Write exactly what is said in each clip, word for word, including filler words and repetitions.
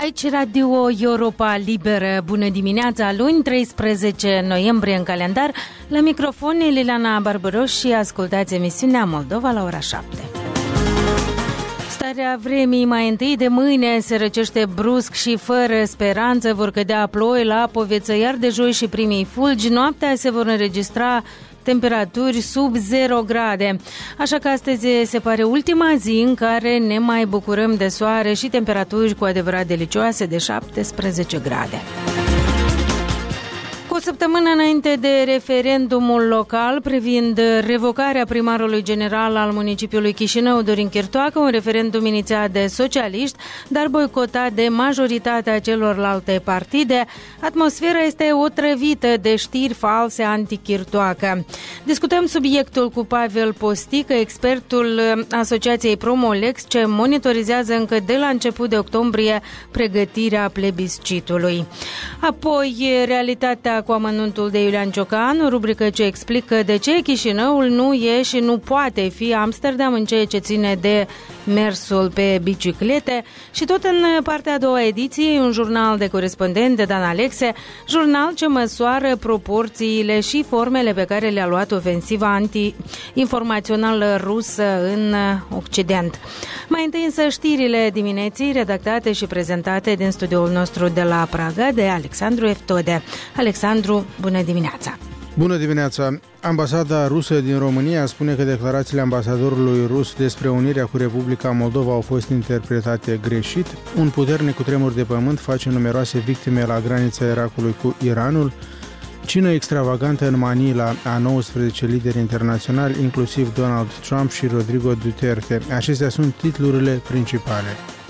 Aici Radio Europa Liberă. Bună dimineața, luni treisprezece noiembrie în calendar. La microfon Liliana Barbaros și ascultați emisiunea Moldova la ora șapte. Starea vremii mai întâi de mâine se răcește brusc și fără speranță. Vor cădea ploi la Poveță, iar de joi și primii fulgi. Noaptea se vor înregistra temperaturi sub zero grade. Așa că astăzi se pare ultima zi în care ne mai bucurăm de soare și temperaturi cu adevărat delicioase de șaptesprezece grade. Cu o săptămână înainte de referendumul local privind revocarea primarului general al municipiului Chișinău, Dorin Chirtoacă, un referendum inițiat de socialiști, dar boicotat de majoritatea celorlalte partide, atmosfera este otrăvită de știri false anti-Chirtoacă. Discutăm subiectul cu Pavel Postică, expertul Asociației Promolex, ce monitorizează încă de la început de octombrie pregătirea plebiscitului. Apoi, realitatea cu amănuntul de Iulian Ciocan, o rubrică ce explică de ce Chișinăul nu e și nu poate fi Amsterdam în ceea ce ține de mersul pe biciclete, și tot în partea a doua ediției un jurnal de corespondent de Dan Alexe, jurnal ce măsoară proporțiile și formele pe care le-a luat ofensiva anti-informațională rusă în Occident. Mai întâi însă știrile dimineții redactate și prezentate din studioul nostru de la Praga de Alexandru Eftode. Alexandru, bună dimineața! Bună dimineața! Ambasada rusă din România spune că declarațiile ambasadorului rus despre unirea cu Republica Moldova au fost interpretate greșit. Un puternic cutremur de pământ face numeroase victime la granița Irakului cu Iranul. Cină extravagantă în Manila a nouăsprezece lideri internaționali, inclusiv Donald Trump și Rodrigo Duterte. Acestea sunt titlurile principale.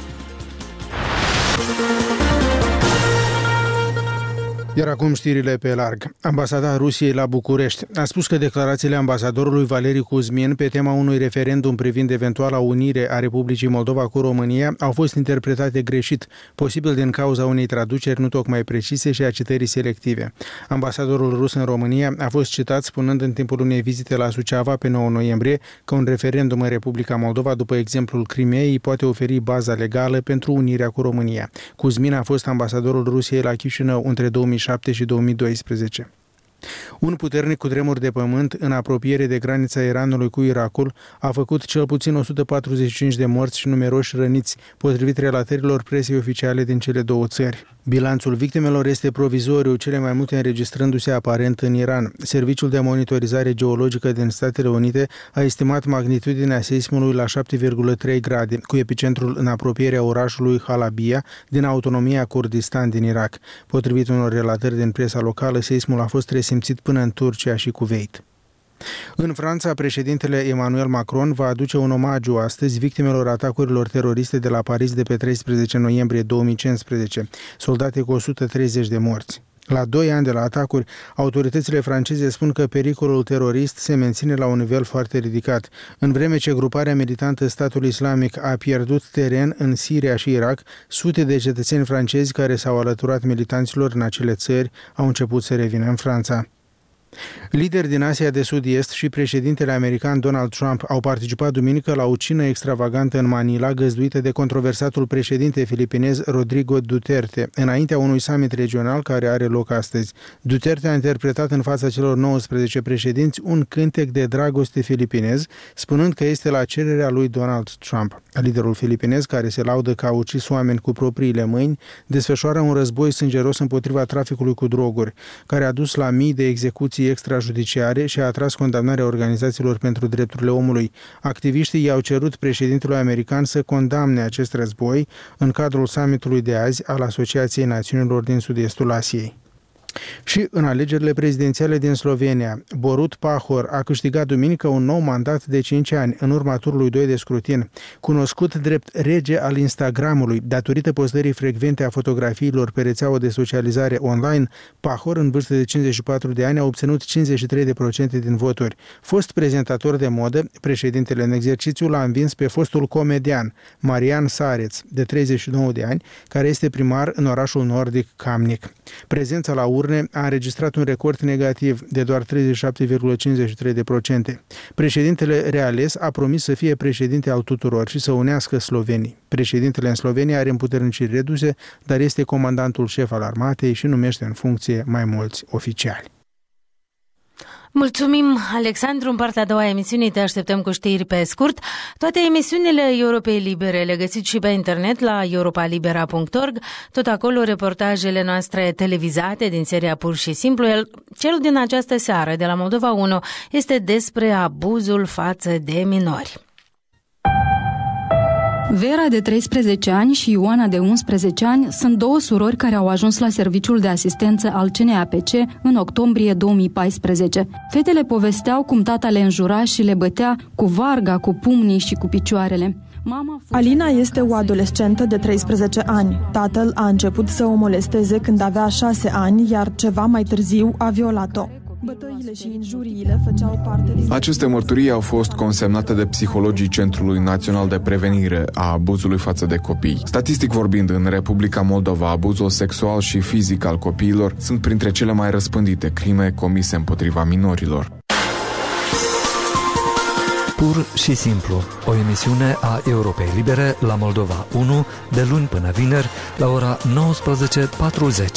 Iar acum știrile pe larg. Ambasada Rusiei la București a spus că declarațiile ambasadorului Valeri Kuzmin pe tema unui referendum privind eventuala unire a Republicii Moldova cu România au fost interpretate greșit, posibil din cauza unei traduceri nu tocmai precise și a citării selective. Ambasadorul rus în România a fost citat spunând în timpul unei vizite la Suceava pe nouă noiembrie că un referendum în Republica Moldova, după exemplul Crimeei, poate oferi baza legală pentru unirea cu România. Kuzmin a fost ambasadorul Rusiei la Chișinău între două mii șapte și două mii doisprezece. Un puternic cutremur de pământ în apropiere de granița Iranului cu Irakul a făcut cel puțin o sută patruzeci și cinci de morți și numeroși răniți, potrivit relatărilor presei oficiale din cele două țări. Bilanțul victimelor este provizoriu, cele mai multe înregistrându-se aparent în Iran. Serviciul de monitorizare geologică din Statele Unite a estimat magnitudinea seismului la șapte virgulă trei grade, cu epicentrul în apropierea orașului Halabia, din autonomia Kurdistan din Irak. Potrivit unor relatări din presa locală, seismul a fost resimțit până în Turcia și Kuwait. În Franța, președintele Emmanuel Macron va aduce un omagiu astăzi victimelor atacurilor teroriste de la Paris de pe treisprezece noiembrie două mii cincisprezece, soldate cu o sută treizeci de morți. La doi ani de la atacuri, autoritățile franceze spun că pericolul terorist se menține la un nivel foarte ridicat. În vreme ce gruparea militantă Statul Islamic a pierdut teren în Siria și Irak, sute de cetățeni francezi care s-au alăturat militanților în acele țări au început să revină în Franța. Lideri din Asia de Sud-Est și președintele american Donald Trump au participat duminică la o cină extravagantă în Manila, găzduită de controversatul președinte filipinez Rodrigo Duterte, înaintea unui summit regional care are loc astăzi. Duterte a interpretat în fața celor nouăsprezece președinți un cântec de dragoste filipinez, spunând că este la cererea lui Donald Trump. Liderul filipinez, care se laudă că a ucis oameni cu propriile mâini, desfășoară un război sângeros împotriva traficului cu droguri, care a dus la mii de execuții extrajudiciare și a atras condamnarea organizațiilor pentru drepturile omului. Activiștii i-au cerut președintelui american să condamne acest război în cadrul summitului de azi al Asociației Națiunilor din Sud-Estul Asiei. Și în alegerile prezidențiale din Slovenia, Borut Pahor a câștigat duminică un nou mandat de cinci ani în urma turului doi de scrutin. Cunoscut drept rege al Instagramului, datorită postării frecvente a fotografiilor pe rețeaua de socializare online, Pahor, în vârstă de cincizeci și patru de ani, a obținut cincizeci și trei la sută din voturi. Fost prezentator de modă, președintele în exercițiu l-a învins pe fostul comedian Marian Sareț, de treizeci și nouă de ani, care este primar în orașul nordic Kamnik. Prezența la ură urne a înregistrat un record negativ de doar treizeci și șapte virgulă cincizeci și trei la sută. Președintele reales a promis să fie președinte al tuturor și să unească slovenii. Președintele în Slovenia are împuterniciri reduse, dar este comandantul șef al armatei și numește în funcție mai mulți oficiali. Mulțumim, Alexandru. În partea a doua a emisiunii te așteptăm cu știri pe scurt. Toate emisiunile Europei Libere le găsiți și pe internet la europa libera punct org. Tot acolo reportajele noastre televizate din seria Pur și Simplu. Cel din această seară de la Moldova unu este despre abuzul față de minori. Vera, de treisprezece ani, și Ioana, de unsprezece ani, sunt două surori care au ajuns la serviciul de asistență al C N A P C în octombrie două mii paisprezece. Fetele povesteau cum tata le înjura și le bătea cu varga, cu pumnii și cu picioarele. Mama Alina este o adolescentă de treisprezece ani. Tatăl a început să o molesteze când avea șase ani, iar ceva mai târziu a violat-o. Bătăile și injuriile făceau parte din... Aceste mărturii au fost consemnate de psihologii Centrului Național de Prevenire a Abuzului față de copii. Statistic vorbind, în Republica Moldova, abuzul sexual și fizic al copiilor sunt printre cele mai răspândite crime comise împotriva minorilor. Pur și Simplu, o emisiune a Europei Libere la Moldova unu, de luni până vineri, la ora nouăsprezece patruzeci.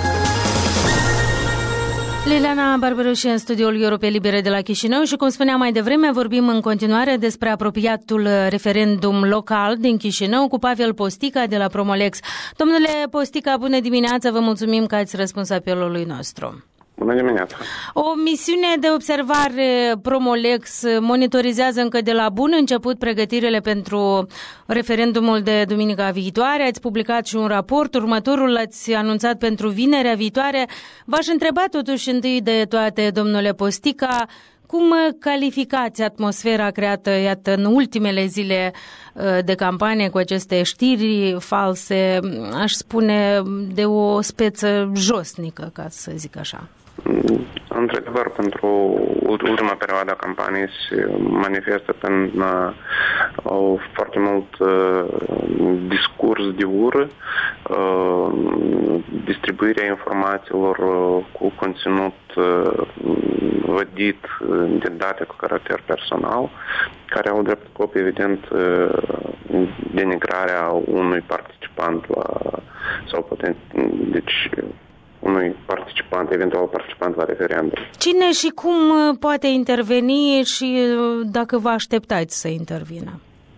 Liliana Barberuș în studioul Europei Libere de la Chișinău și, cum spuneam mai devreme, vorbim în continuare despre apropiatul referendum local din Chișinău cu Pavel Postica de la Promolex. Domnule Postica, bună dimineața, vă mulțumim că ați răspuns apelului nostru. Bună dimineața! O misiune de observare Promolex monitorizează încă de la bun început pregătirile pentru referendumul de duminica viitoare. Ați publicat și un raport, următorul l-ați anunțat pentru vinerea viitoare. V-aș întreba totuși întâi de toate, domnule Postica, cum calificați atmosfera creată, iată, în ultimele zile de campanie cu aceste știri false, aș spune, de o speță josnică, ca să zic așa? Într-adevăr, pentru ultima perioadă a campaniei se manifestă în uh, foarte mult uh, discurs de ură, uh, distribuirea informațiilor uh, cu conținut uh, vădit de date cu caracter personal, care au drept scop, evident, uh, denigrarea unui participant la, sau poten, deci unui participant, eventual participant la referendum. Cine și cum poate interveni și dacă vă așteptați să intervină?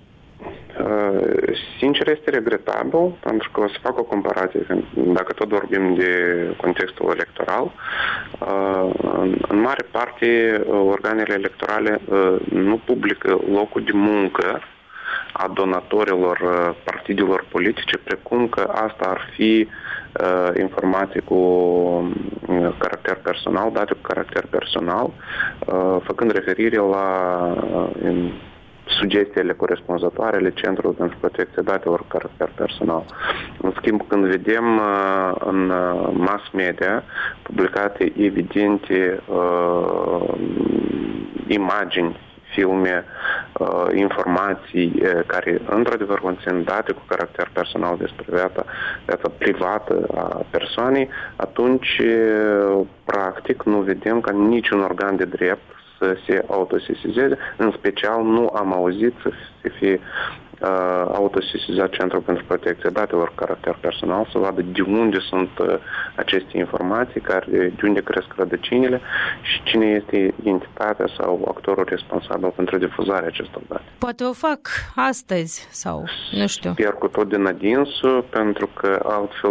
Uh, sincer, este regretabil, pentru că o să fac o comparație. Dacă tot vorbim de contextul electoral, uh, în mare parte organele electorale uh, nu publică locul de muncă a donatorilor partidelor politice, precum că asta ar fi uh, informații cu caracter personal, date cu caracter personal, uh, făcând referire la uh, sugestiile corespunzătoare ale Centrului pentru Protecție Datelor cu caracter personal. În schimb, când vedem uh, în mass media publicate evidente uh, imagini, filme, uh, informații uh, care într-adevăr conțin date cu caracter personal despre viața, viața privată a persoanei, atunci uh, practic nu vedem ca niciun organ de drept să se autosesizeze. În special nu am auzit să fie uh, autosesizat Centrul pentru Protecție Datelor cu caracter personal, să vadă de unde sunt uh, aceste informații, care, de unde cresc rădăcinile și cine este entitatea sau actorul responsabil pentru difuzarea acestor date. Poate o fac astăzi sau nu știu. Sper cu tot din adinsul, pentru că altfel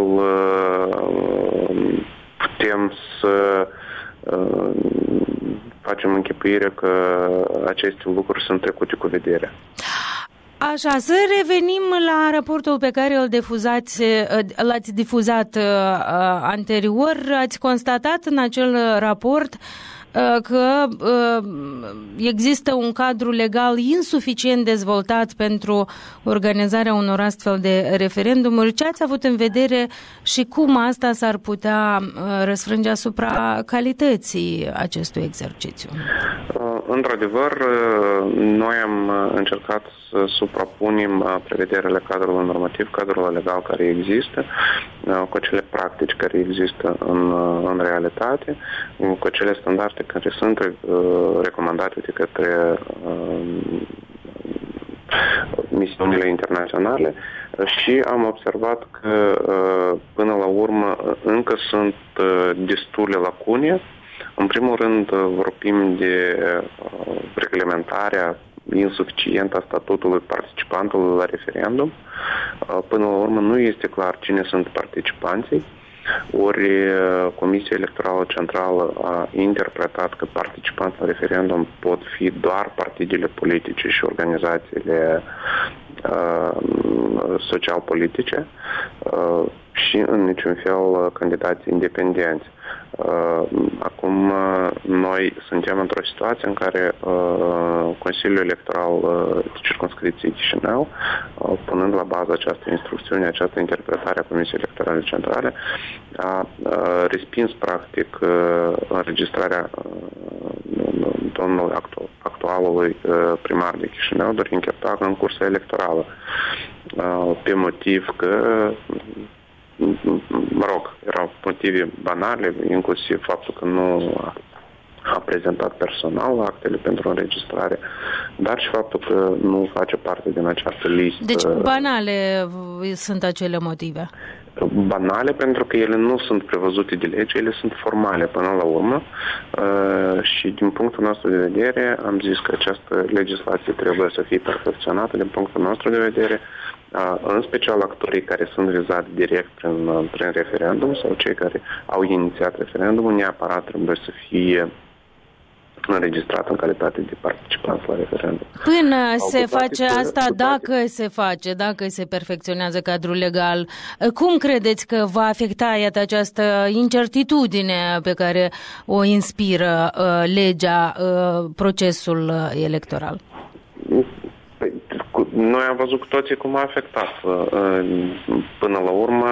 uh, putem să uh, facem închipuire că aceste lucruri sunt trecute cu vederea. Așa, să revenim la raportul pe care îl difuzați, l-ați difuzat uh, anterior. Ați constatat în acel raport că există un cadru legal insuficient dezvoltat pentru organizarea unor astfel de referendumuri. Ce ați avut în vedere și cum asta s-ar putea răsfrânge asupra calității acestui exercițiu? Într-adevăr, noi am încercat să suprapunem prevederile cadrului normativ, cadrul legal care există, cu acele practici care există în, în realitate, cu acele standarde care sunt recomandate de către misiunile internaționale și am observat că până la urmă încă sunt destule lacune. În primul rând vorbim de reglementarea insuficientă a statutului participantului la referendum. Până la urmă nu este clar cine sunt participanții, ori Comisia Electorală Centrală a interpretat că participanți la referendum pot fi doar partidele politice și organizațiile uh, social-politice uh, și în niciun fel candidații independenți. Acum noi suntem într-o situație în care Consiliul Electoral de Circumscripție Chișinău, punând la bază această instrucțiune, această interpretare a Comisiei Electorale Centrale, a respins practic înregistrarea domnului actualului primar de Chișinău, Dorin Chirtoacă, în cursa electorală, pe motiv că mă rog, erau motive banale, inclusiv faptul că nu a, a prezentat personal actele pentru înregistrare, dar și faptul că nu face parte din această listă. Deci banale sunt acele motive? Banale pentru că ele nu sunt prevăzute de lege, ele sunt formale până la urmă și din punctul nostru de vedere am zis că această legislație trebuie să fie perfecționată din punctul nostru de vedere, în special actorii care sunt vizați direct prin, prin referendum sau cei care au inițiat referendumul neapărat trebuie să fie înregistrat în calitate de participanți la referendum. Până se face asta, dacă se face, dacă se perfecționează cadrul legal, cum credeți că va afecta iată această incertitudine pe care o inspiră uh, legea, uh, procesul electoral? Noi am văzut cu toții cum a afectat. Până la urmă,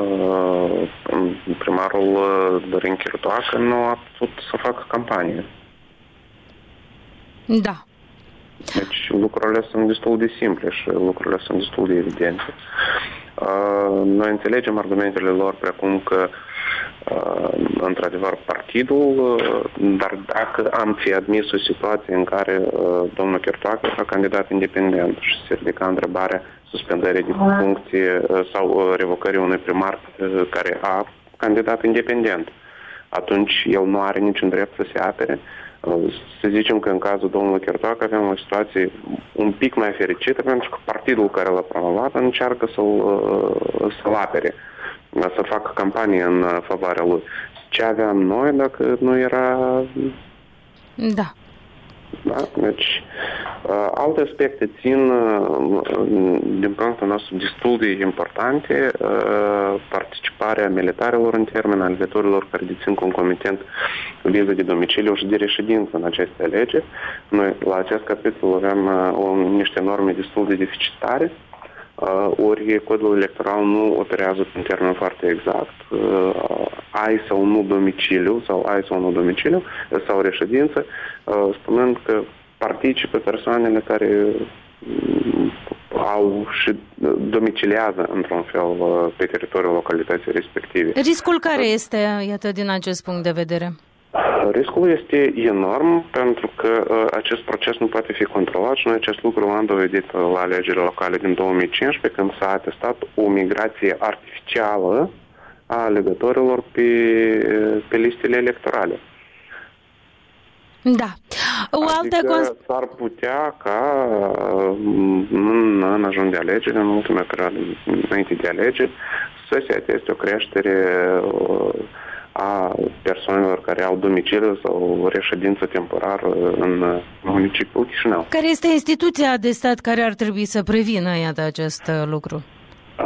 primarul Dorin Chirtoacă nu a putut să facă campanie. Da. Deci lucrurile sunt destul de simple și lucrurile sunt destul de evidente. Noi înțelegem argumentele lor precum că într-adevăr partidul, dar dacă am fi admis o situație în care domnul Chirtoacă a candidat independent și se ridica întrebarea suspendării de funcție sau revocării unui primar care a candidat independent, atunci el nu are niciun drept să se apere. Să zicem că în cazul domnului Chirtoacă avem o situație un pic mai fericită pentru că partidul care l-a promovat încearcă să-l, să-l apere, să facă campanie în favoarea lui. Ce aveam noi dacă nu era... Da. Da? Deci, alte aspecte țin, din punctul nostru, destul de importante, participarea militarilor în termen, alegătorilor care dețin concomitent viză de domiciliu și de reședință în aceste alegeri. Noi, la acest capitol, avem o, niște norme destul de deficitare, ori codul electoral nu operează în termen foarte exact. Ai sau nu domiciliu, sau ai sau nu domiciliu, sau reședință, spunând că participă persoanele care au și domiciliază într-un fel pe teritoriul localității respective. Riscul care este, iată, din acest punct de vedere? Riscul este enorm pentru că uh, acest proces nu poate fi controlat și noi acest lucru l-am dovedit la alegerile locale din două mii cincisprezece când s-a atestat o migrație artificială a alegătorilor pe, pe listele electorale. Da. O adică altă cons- s-ar putea ca în, în ajun de alegeri, în ultima perioadă înainte de alegeri, să se ateste o creștere uh, a persoanelor care au domiciliu sau reședință temporară în municipiul Chișinău. Care este instituția de stat care ar trebui să prevină, iată, acest lucru?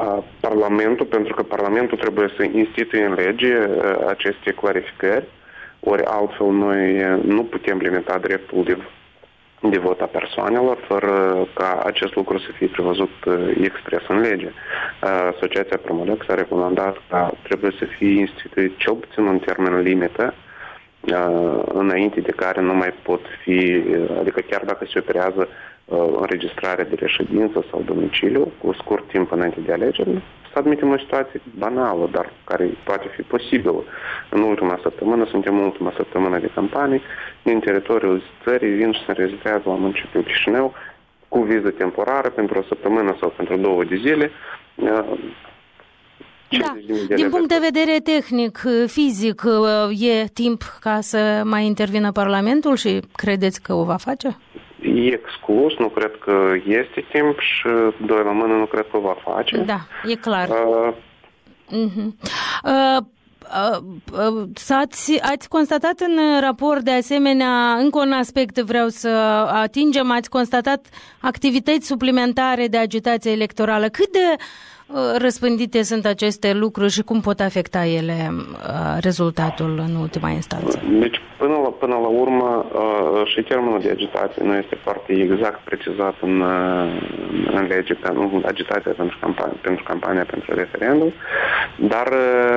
Parlamentul, pentru că Parlamentul trebuie să instituie în lege aceste clarificări. ori altfel noi nu putem limita dreptul de, de vot a persoanelor fără ca acest lucru să fie prevăzut expres în lege. Asociația Promolex a recomandat că trebuie să fie instituit cel puțin un termen limită înainte de care nu mai pot fi, adică chiar dacă se operează înregistrarea de reședință sau domiciliu cu scurt timp înainte de alegeri, să admitem o situație banală, dar care poate fi posibilă. În ultima săptămână, suntem în ultima săptămână de campanie, din teritoriul țării vin și se înregistrează la municipiul Chișinău cu viză temporară pentru o săptămână sau pentru două de zile. Da. Din punct de vedere tehnic, fizic, e timp ca să mai intervină Parlamentul și credeți că o va face? E exclus, nu cred că este timp și doi la mână nu cred că o va face. Da, e clar. Uh, uh-huh. uh, uh, ați, ați constatat în raport de asemenea, încă un aspect vreau să atingem, ați constatat activități suplimentare de agitație electorală. Cât de răspândite sunt aceste lucruri și cum pot afecta ele rezultatul în ultima instanță? Deci, până la, până la urmă, și termenul de agitație nu este foarte exact precizat în, în lege, în agitația pentru campania, pentru campania pentru referendum, dar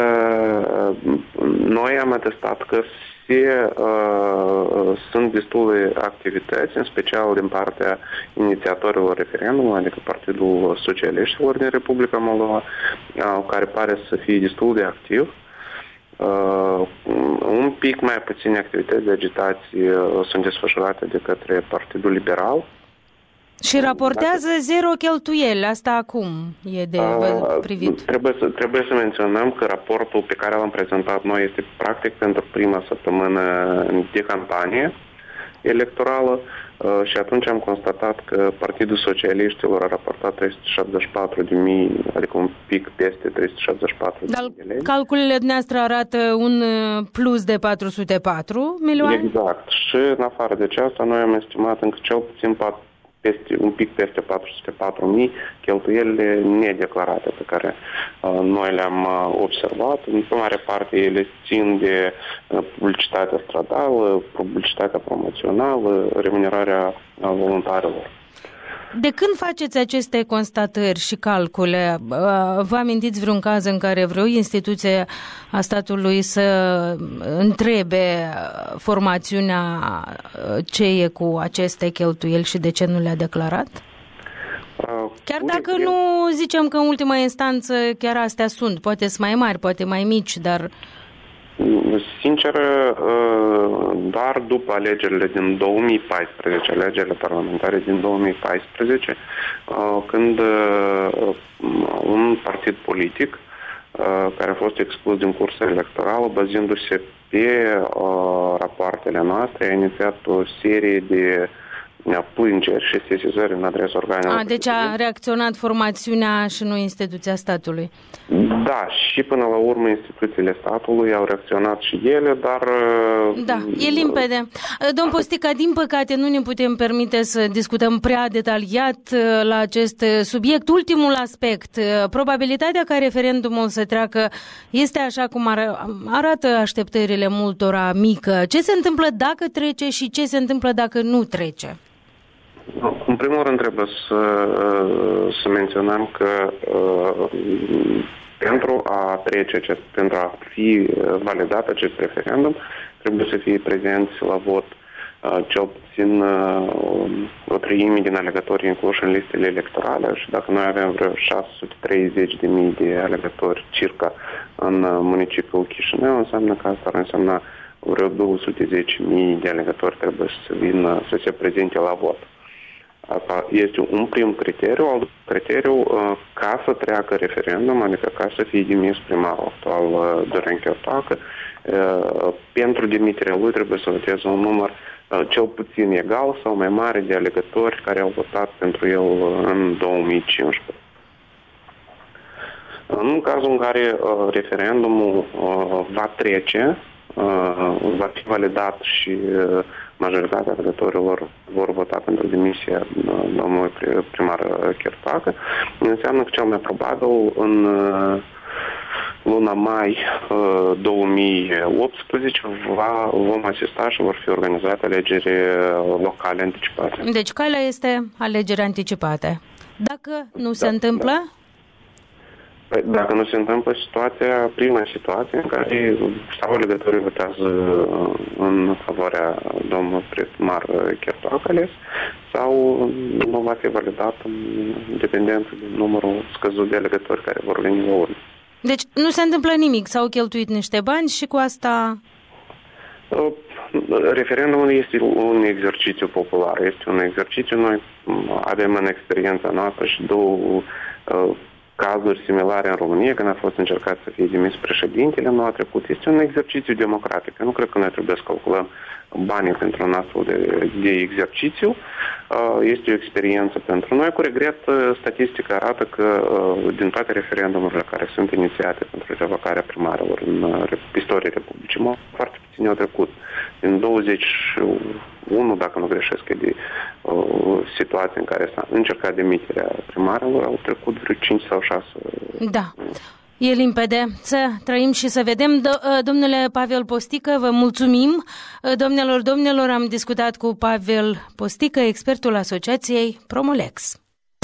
noi am atestat că se, uh, sunt destule activități, în special din partea inițiatorilor referendumului, adică Partidul Socialiștilor din Republica Moldova, uh, care pare să fie destul de activ. Uh, un pic mai puține activități de agitație uh, sunt desfășurate de către Partidul Liberal. Și raportează Dacă... zero cheltuieli, asta acum e de uh, privit. Trebuie să, trebuie să menționăm că raportul pe care l-am prezentat noi este practic pentru prima săptămână de campanie electorală uh, și atunci am constatat că Partidul Socialiștilor a raportat trei sute șaptezeci și patru de mii, adică un pic peste trei sute șaptezeci și patru de mii de lei. Calculele noastre arată un plus de patru sute patru milioane? Exact. Și în afară de aceasta noi am estimat încă cel puțin patru Peste, un pic peste patru sute patru mii cheltuielile nedeclarate pe care uh, noi le-am uh, observat. În mare parte ele țin de uh, publicitatea stradală, publicitatea promoțională, remunerarea uh, voluntarilor. De când faceți aceste constatări și calcule? Vă amintiți vreun caz în care vreo instituție a statului să întrebe formațiunea ce e cu aceste cheltuieli și de ce nu le-a declarat? Chiar dacă nu zicem că în ultima instanță chiar astea sunt, poate sunt mai mari, poate mai mici, dar... Sincer, doar după alegerile din două mii paisprezece, alegerile parlamentare din două mii paisprezece, când un partid politic care a fost exclus din cursa electorală, bazându-se pe rapoartele noastre, a inițiat o serie de plângeri și sesizări în adresa organelor. A, deci a reacționat formațiunea și nu instituția statului. Da, și până la urmă instituțiile statului au reacționat și ele, dar... Da, e limpede. Domn Postică, din păcate nu ne putem permite să discutăm prea detaliat la acest subiect. Ultimul aspect, probabilitatea ca referendumul să treacă este așa cum ar, arată așteptările multora mică. Ce se întâmplă dacă trece și ce se întâmplă dacă nu trece? În primul rând trebuie să, să menționăm că pentru a trece, acest, pentru a fi validat acest referendum, trebuie să fie prezenți la vot cel puțin o treime din alegătorii incluși în listele electorale și dacă noi avem vreo șase sute treizeci de mii de alegători circa în municipiul Chișinău, înseamnă că asta ar însemna vreo două sute zece mii de alegători trebuie să vină să se prezinte la vot. Asta este un prim criteriu. Al criteriu, ca să treacă referendum, adică ca să fie demis primarul actual Dorin Chirtoacă, pentru demiterea lui trebuie să voteze un număr cel puțin egal sau mai mare de alegători care au votat pentru el în două mii cincisprezece. În cazul în care referendumul va trece, va fi validat și majoritatea alegătorilor vor vota pentru demisia domnului primar Chirtoacă, înseamnă că cel mai probabil în luna mai două mii optsprezece va, vom asista și vor fi organizate alegeri locale anticipate. Deci calea este alegeri anticipate. Dacă nu da, se întâmplă? Da. Păi, dacă nu se întâmplă situația, prima situație în care sau alegătorii votează în favoarea domnului primar Chertoacales sau nu va fi validat în dependență de numărul scăzut de alegători care vor veni la urmă. Deci nu se întâmplă nimic, s-au cheltuit niște bani și cu asta... Referendumul este un exercițiu popular, este un exercițiu, noi avem în experiența noastră și două uh, cazuri similare în România, când a fost încercat să fie demis președintele anul trecut. Este un exercițiu democratic. Eu nu cred că noi trebuie să calculăm banii pentru un astfel de, de exercițiu. Este o experiență pentru noi. Cu regret, statistica arată că din toate referendumurile care sunt inițiate pentru revocarea primarilor în istoria Republicii, foarte puțin au trecut. Din douăzeci și unu, dacă nu greșesc, de uh, situații în care s-a încercat demiterea primarilor, au trecut vreo cinci sau șase. Da. E limpede. Să trăim și să vedem. Domnule Pavel Postică, vă mulțumim. Domnilor, domnilor, am discutat cu Pavel Postică, expertul Asociației Promolex.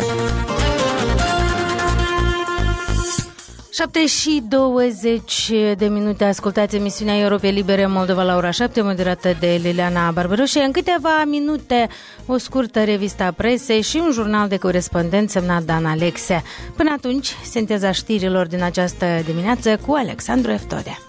șapte și douăzeci de minute, ascultați emisiunea Europei Libere Moldova la ora șapte, moderată de Liliana Barbaroșe. În câteva minute, o scurtă revistă a presei și un jurnal de corespondent semnat Dan Alexe. Până atunci, sinteza știrilor din această dimineață cu Alexandru Eftode.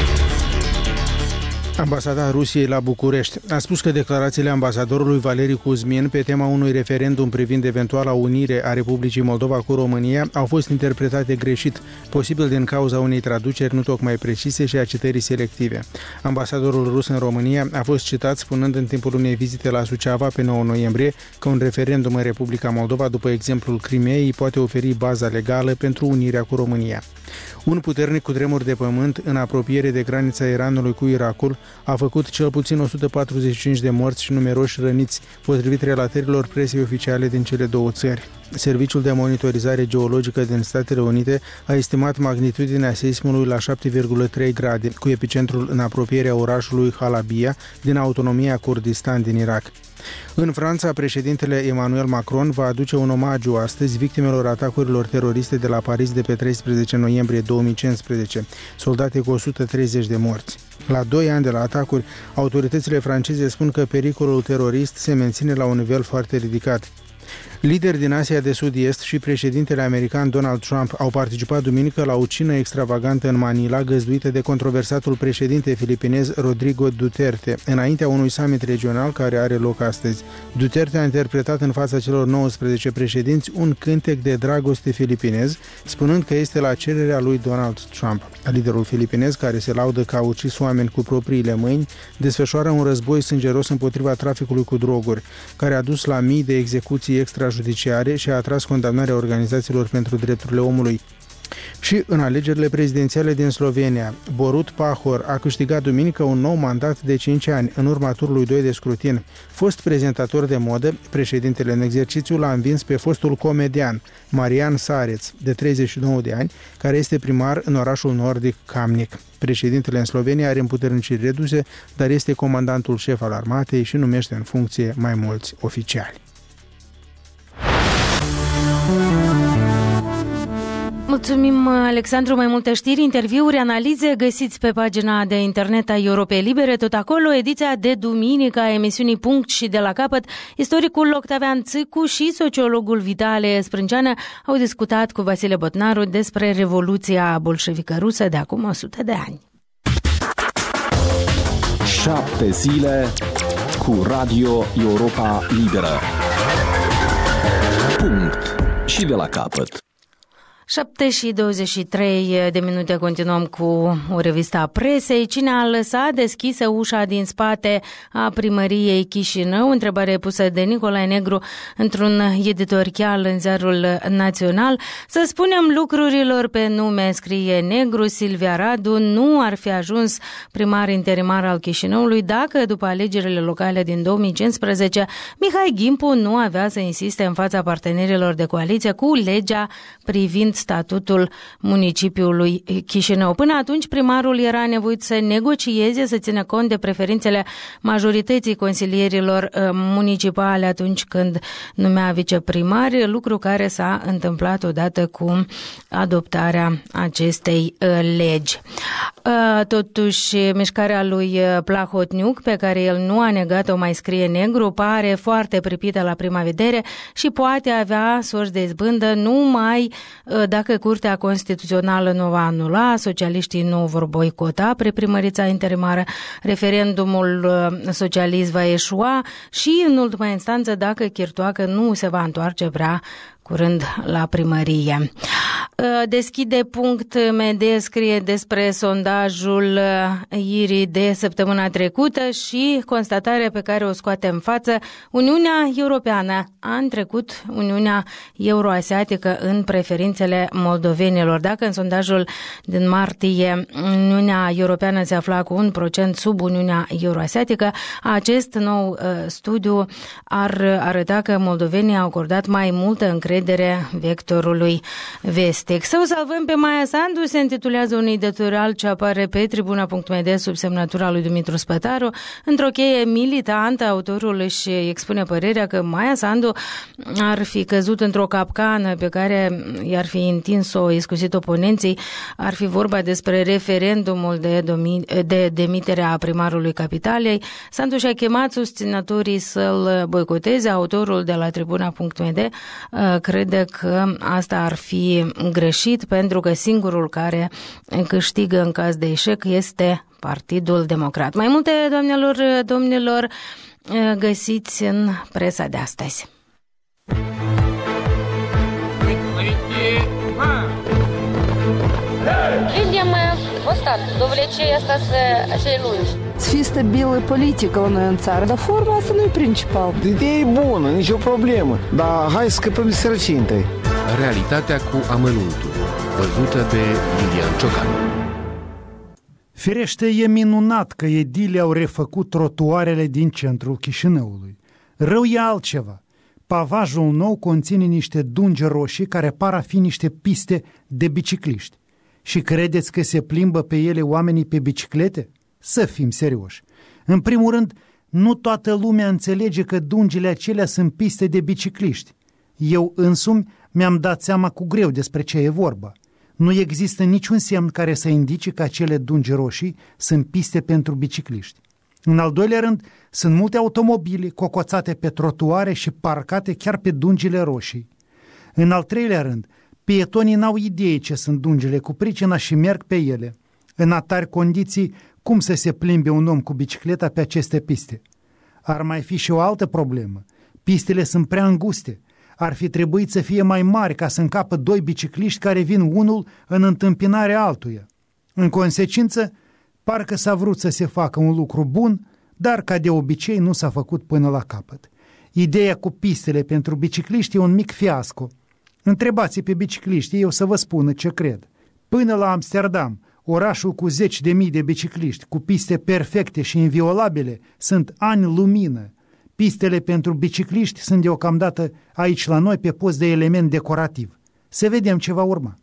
Ambasada Rusiei la București a spus că declarațiile ambasadorului Valeri Kuzmin pe tema unui referendum privind eventuala unire a Republicii Moldova cu România au fost interpretate greșit, posibil din cauza unei traduceri nu tocmai precise și a citării selective. Ambasadorul rus în România a fost citat spunând în timpul unei vizite la Suceava pe nouă noiembrie că un referendum în Republica Moldova, după exemplul Crimeei, poate oferi baza legală pentru unirea cu România. Un puternic cutremur de pământ în apropiere de granița Iranului cu Irakul a făcut cel puțin o sută patruzeci și cinci de morți și numeroși răniți, potrivit relatărilor presei oficiale din cele două țări. Serviciul de monitorizare geologică din Statele Unite a estimat magnitudinea seismului la șapte virgulă trei grade, cu epicentrul în apropierea orașului Halabia din autonomia Kurdistan din Irak. În Franța, președintele Emmanuel Macron va aduce un omagiu astăzi victimelor atacurilor teroriste de la Paris de pe treisprezece noiembrie două mii cincisprezece, soldate cu o sută treizeci de morți. La doi ani de la atacuri, autoritățile franceze spun că pericolul terorist se menține la un nivel foarte ridicat. Lideri din Asia de Sud-Est și președintele american Donald Trump au participat duminică la o cină extravagantă în Manila, găzduită de controversatul președinte filipinez Rodrigo Duterte, înaintea unui summit regional care are loc astăzi. Duterte a interpretat în fața celor nouăsprezece președinți un cântec de dragoste filipinez, spunând că este la cererea lui Donald Trump. Liderul filipinez, care se laudă că a ucis oameni cu propriile mâini, desfășoară un război sângeros împotriva traficului cu droguri, care a dus la mii de execuții extrajudiciare și a atras condamnarea organizațiilor pentru drepturile omului. Și în alegerile prezidențiale din Slovenia, Borut Pahor a câștigat duminică un nou mandat de cinci ani în urma turului doi de scrutin. Fost prezentator de modă, președintele în exercițiu l-a învins pe fostul comedian Marian Sareț, de treizeci și nouă de ani, care este primar în orașul nordic Kamnik. Președintele în Slovenia are împuterniciri reduse, dar este comandantul șef al armatei și numește în funcție mai mulți oficiali. Mulțumim, Alexandru. Mai multe știri, interviuri, analize găsiți pe pagina de internet a Europei Libere. Tot acolo, ediția de duminică a emisiunii Punct și de la capăt. Istoricul Octavian Țâcu și sociologul Vitale Sprânceană au discutat cu Vasile Botnaru despre Revoluția bolșevică rusă de acum o sută de ani. Șapte zile cu Radio Europa Liberă. Punct și de la capăt. șapte și douăzeci și trei de minute, continuăm cu o revistă a presei. Cine a lăsat deschisă ușa din spate a primăriei Chișinău? Întrebare pusă de Nicolae Negru într-un editorial în Ziarul Național. Să spunem lucrurilor pe nume, scrie Negru. Silvia Radu nu ar fi ajuns primar interimar al Chișinăului dacă, după alegerile locale din două mii cincisprezece, Mihai Gimpu nu avea să insiste în fața partenerilor de coaliție cu legea privind privind statutul municipiului Chișinău. Până atunci, primarul era nevoit să negocieze, să țină cont de preferințele majorității consilierilor municipale atunci când numea viceprimari, lucru care s-a întâmplat odată cu adoptarea acestei legi. Totuși, mișcarea lui Plahotniuc, pe care el nu a negat-o, mai scrie negru, pare foarte pripită la prima vedere și poate avea sorți de izbândă numai dacă Curtea Constituțională nu va anula, socialiștii nu vor boicota preprimărița interimară, referendumul socialist va eșua și, în ultima instanță, dacă Chirtoacă nu se va întoarce prea curând la primărie. Deschide punct M D scrie despre sondajul I R I de săptămâna trecută și constatarea pe care o scoate în față. Uniunea Europeană a întrecut Uniunea Euroasiatică în preferințele moldovenilor. Dacă în sondajul din martie Uniunea Europeană se afla cu un procent sub Uniunea Euroasiatică, acest nou uh, studiu ar arăta că moldovenii au acordat mai multă încredere vectorului vestic. Să o salvăm pe Maia Sandu, se intitulează un editorial ce apare pe tribuna punct m d sub semnătura lui Dumitru Spătaru. Într-o cheie militantă, autorul își expune părerea că Maia Sandu ar fi căzut într-o capcană pe care i-ar fi întins-o, iscusit oponenții. Ar fi vorba despre referendumul de, domi- de demitere a primarului Capitalei. Sandu și-a chemat susținătorii să-l boicoteze. Autorul de la tribuna punct m d crede că asta ar fi greșit, pentru că singurul care câștigă în caz de eșec este Partidul Democrat. Mai multe, doamnelor, domnilor, găsiți în presa de astăzi. Видим остатки, довлечение остаться cei lungi. Să fie stabilă politică la noi în țară, dar forma asta nu e principal. Ideea e bună, nicio problemă, dar hai să scăpăm de sărăcie întâi. Realitatea cu amănuntul, văzută de Lilian Ciocan. Firește, e minunat că edilii au refăcut trotuarele din centrul Chișinăului. Rău e altceva. Pavajul nou conține niște dungi roșii care par a fi niște piste de bicicliști. Și credeți că se plimbă pe ele oamenii pe biciclete? Să fim serioși. În primul rând, nu toată lumea înțelege că dungile acelea sunt piste de bicicliști. Eu însumi mi-am dat seama cu greu despre ce e vorba. Nu există niciun semn care să indice că acele dungi roșii sunt piste pentru bicicliști. În al doilea rând, sunt multe automobile cocoțate pe trotuare și parcate chiar pe dungile roșii. În al treilea rând, pietonii n-au idee ce sunt dungile cu pricina și merg pe ele. În atari condiții, cum să se plimbe un om cu bicicleta pe aceste piste? Ar mai fi și o altă problemă. Pistele sunt prea înguste. Ar fi trebuit să fie mai mari ca să încapă doi bicicliști care vin unul în întâmpinarea altuia. În consecință, parcă s-a vrut să se facă un lucru bun, dar ca de obicei nu s-a făcut până la capăt. Ideea cu pistele pentru bicicliști e un mic fiasco. Întrebați pe bicicliști, ei o să vă spună ce cred. Până la Amsterdam, orașul cu zeci de mii de bicicliști, cu piste perfecte și inviolabile, sunt ani lumină. Pistele pentru bicicliști sunt deocamdată aici la noi pe post de element decorativ. Să vedem ce va urma.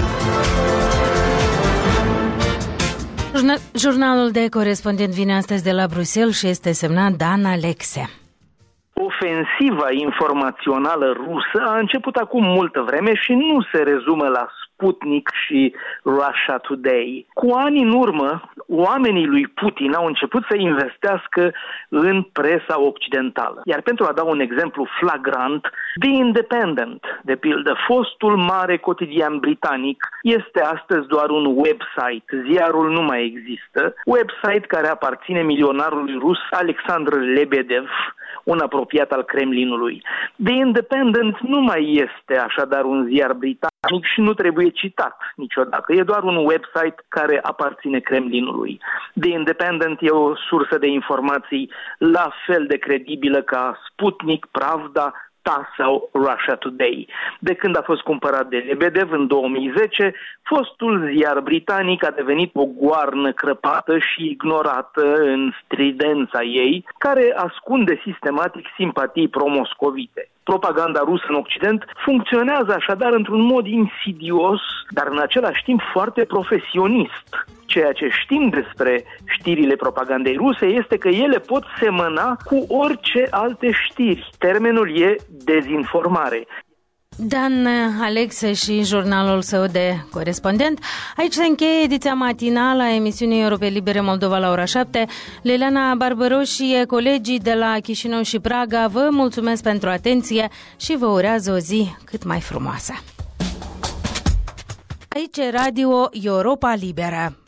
Jurnalul de corespondent vine astăzi de la Bruxelles și este semnat Dan Alexe. Ofensiva informațională rusă a început acum multă vreme și nu se rezumă la Sputnik și Russia Today. Cu ani în urmă, oamenii lui Putin au început să investească în presa occidentală. Iar pentru a da un exemplu flagrant, The Independent, de pildă, fostul mare cotidian britanic, este astăzi doar un website. Ziarul nu mai există. Website care aparține milionarului rus Alexandr Lebedev, un apropiat al Kremlinului. The Independent nu mai este așadar un ziar britanic și nu trebuie citat niciodată. E doar un website care aparține Kremlinului. The Independent e o sursă de informații la fel de credibilă ca Sputnik, Pravda, T A S sau Russia Today. De când a fost cumpărat de Lebedev în două mii zece, fostul ziar britanic a devenit o goarnă crăpată și ignorată în stridența ei, care ascunde sistematic simpatii pro-moscovite. Propaganda rusă în Occident funcționează așadar într-un mod insidios, dar în același timp foarte profesionist. Ceea ce știm despre știrile propagandei ruse este că ele pot semăna cu orice alte știri. Termenul e dezinformare. Dan Alexe și jurnalul său de corespondent. Aici se încheie ediția matinală a emisiunii Europe Libere Moldova la ora șapte. Leliana Barbăru și colegii de la Chișinău și Praga vă mulțumesc pentru atenție și vă urează o zi cât mai frumoasă. Aici e Radio Europa Liberă.